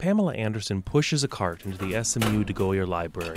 Pamela Anderson pushes a cart into the SMU DeGoyer Library.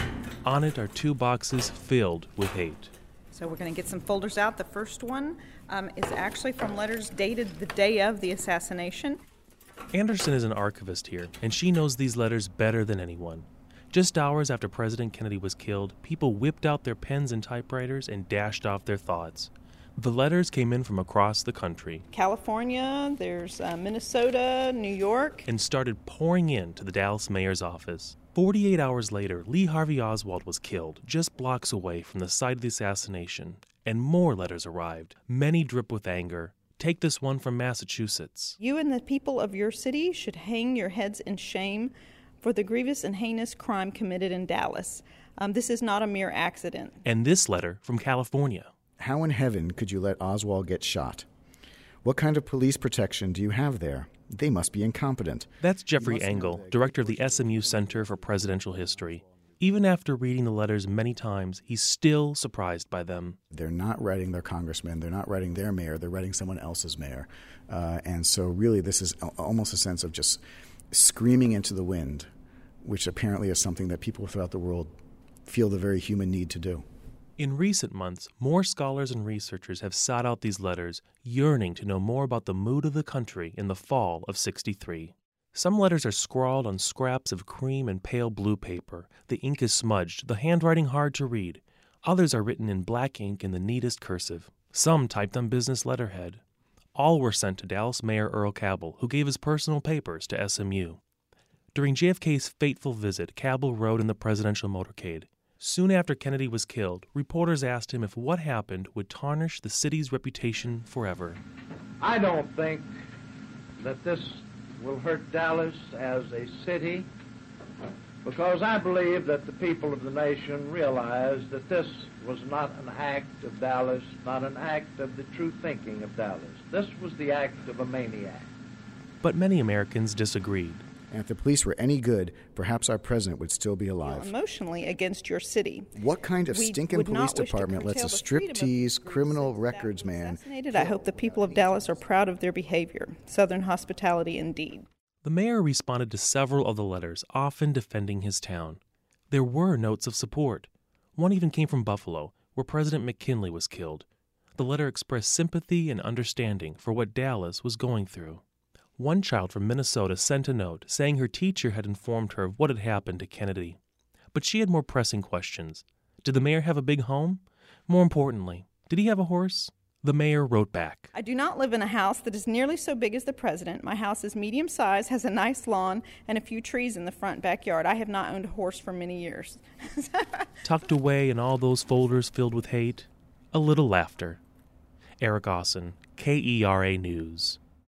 On it are 2 boxes filled with hate. So we're going to get some folders out. The first one is actually from letters dated the day of the assassination. Anderson is an archivist here, and she knows these letters better than anyone. Just hours after President Kennedy was killed, people whipped out their pens and typewriters and dashed off their thoughts. The letters came in from across the country. California, there's Minnesota, New York. And started pouring into the Dallas mayor's office. 48 hours later, Lee Harvey Oswald was killed, just blocks away from the site of the assassination. And more letters arrived. Many drip with anger. Take this one from Massachusetts. You and the people of your city should hang your heads in shame for the grievous and heinous crime committed in Dallas. This is not a mere accident. And this letter from California. How in heaven could you let Oswald get shot? What kind of police protection do you have there? They must be incompetent. That's Jeffrey Engel, director of the SMU Center for Presidential History. Even after reading the letters many times, he's still surprised by them. They're not writing their congressman. They're not writing their mayor. They're writing someone else's mayor. And so really this is almost a sense of just screaming into the wind, which apparently is something that people throughout the world feel the very human need to do. In recent months, more scholars and researchers have sought out these letters, yearning to know more about the mood of the country in the fall of '63. Some letters are scrawled on scraps of cream and pale blue paper. The ink is smudged, the handwriting hard to read. Others are written in black ink in the neatest cursive. Some typed on business letterhead. All were sent to Dallas Mayor Earl Cabell, who gave his personal papers to SMU. During JFK's fateful visit, Cabell rode in the presidential motorcade. Soon after Kennedy was killed, reporters asked him if what happened would tarnish the city's reputation forever. I don't think that this will hurt Dallas as a city, because I believe that the people of the nation realize that this was not an act of Dallas, not an act of the true thinking of Dallas. This was the act of a maniac. But many Americans disagreed. And if the police were any good, perhaps our president would still be alive. Emotionally against your city. What kind of stinking police department lets a striptease criminal records man? I hope the people of Dallas are proud of their behavior. Southern hospitality indeed. The mayor responded to several of the letters, often defending his town. There were notes of support. One even came from Buffalo, where President McKinley was killed. The letter expressed sympathy and understanding for what Dallas was going through. One child from Minnesota sent a note saying her teacher had informed her of what had happened to Kennedy. But she had more pressing questions. Did the mayor have a big home? More importantly, did he have a horse? The mayor wrote back. I do not live in a house that is nearly so big as the president. My house is medium size, has a nice lawn, and a few trees in the front backyard. I have not owned a horse for many years. Tucked away in all those folders filled with hate, a little laughter. Eric Austin, KERA News.